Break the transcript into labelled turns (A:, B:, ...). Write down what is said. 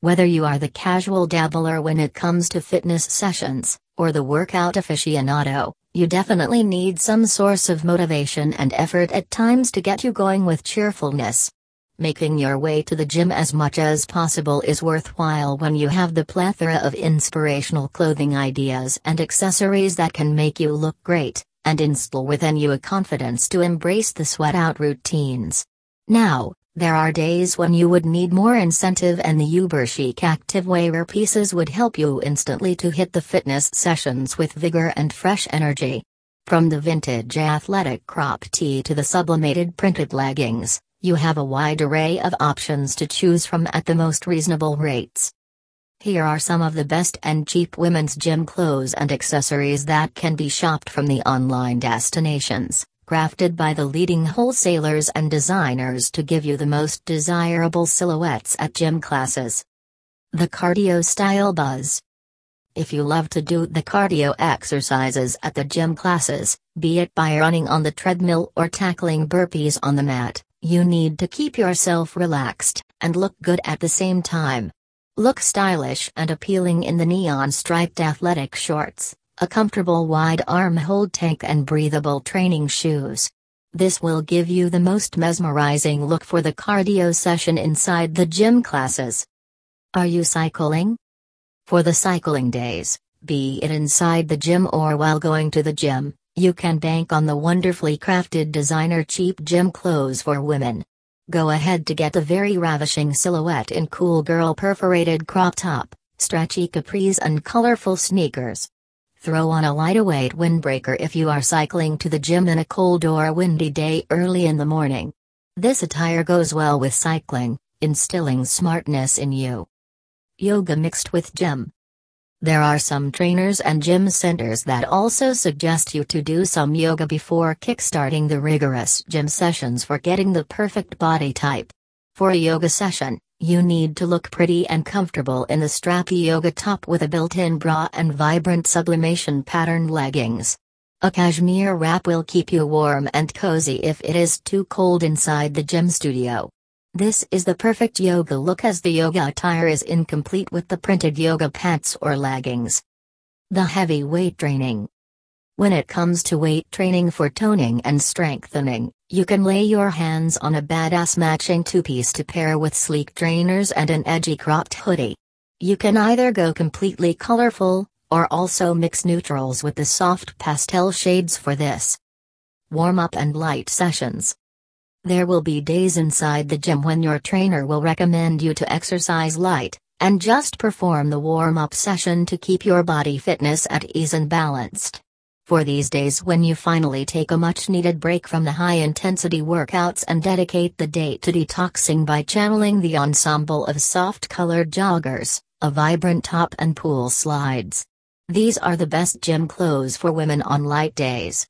A: Whether you are the casual dabbler when it comes to fitness sessions, or the workout aficionado, you definitely need some source of motivation and effort at times to get you going with cheerfulness. Making your way to the gym as much as possible is worthwhile when you have the plethora of inspirational clothing ideas and accessories that can make you look great, and instill within you a confidence to embrace the sweat-out routines. Now, there are days when you would need more incentive, and the uber chic activewear pieces would help you instantly to hit the fitness sessions with vigor and fresh energy. From the vintage athletic crop tee to the sublimated printed leggings, you have a wide array of options to choose from at the most reasonable rates. Here are some of the best and cheap women's gym clothes and accessories that can be shopped from the online destinations, crafted by the leading wholesalers and designers to give you the most desirable silhouettes at gym classes. The Cardio Style Buzz. If you love to do the cardio exercises at the gym classes, be it by running on the treadmill or tackling burpees on the mat, you need to keep yourself relaxed and look good at the same time. Look stylish and appealing in the neon-striped athletic shorts, a comfortable wide arm-hold tank and breathable training shoes. This will give you the most mesmerizing look for the cardio session inside the gym classes. Are you cycling? For the cycling days, be it inside the gym or while going to the gym, you can bank on the wonderfully crafted designer cheap gym clothes for women. Go ahead to get a very ravishing silhouette in cool girl perforated crop top, stretchy capris and colorful sneakers. Throw on a lightweight windbreaker if you are cycling to the gym in a cold or windy day early in the morning. This attire goes well with cycling, instilling smartness in you. Yoga mixed with gym. There are some trainers and gym centers that also suggest you to do some yoga before kickstarting the rigorous gym sessions for getting the perfect body type. For a yoga session, you need to look pretty and comfortable in the strappy yoga top with a built-in bra and vibrant sublimation pattern leggings. A cashmere wrap will keep you warm and cozy if it is too cold inside the gym studio. This is the perfect yoga look, as the yoga attire is incomplete with the printed yoga pants or leggings. The heavy weight training. When it comes to weight training for toning and strengthening, you can lay your hands on a badass matching two-piece to pair with sleek trainers and an edgy cropped hoodie. You can either go completely colorful, or also mix neutrals with the soft pastel shades for this. Warm-up and light sessions. There will be days inside the gym when your trainer will recommend you to exercise light, and just perform the warm-up session to keep your body fitness at ease and balanced. For these days when you finally take a much-needed break from the high-intensity workouts and dedicate the day to detoxing by channeling the ensemble of soft-colored joggers, a vibrant top and pool slides. These are the best gym clothes for women on light days.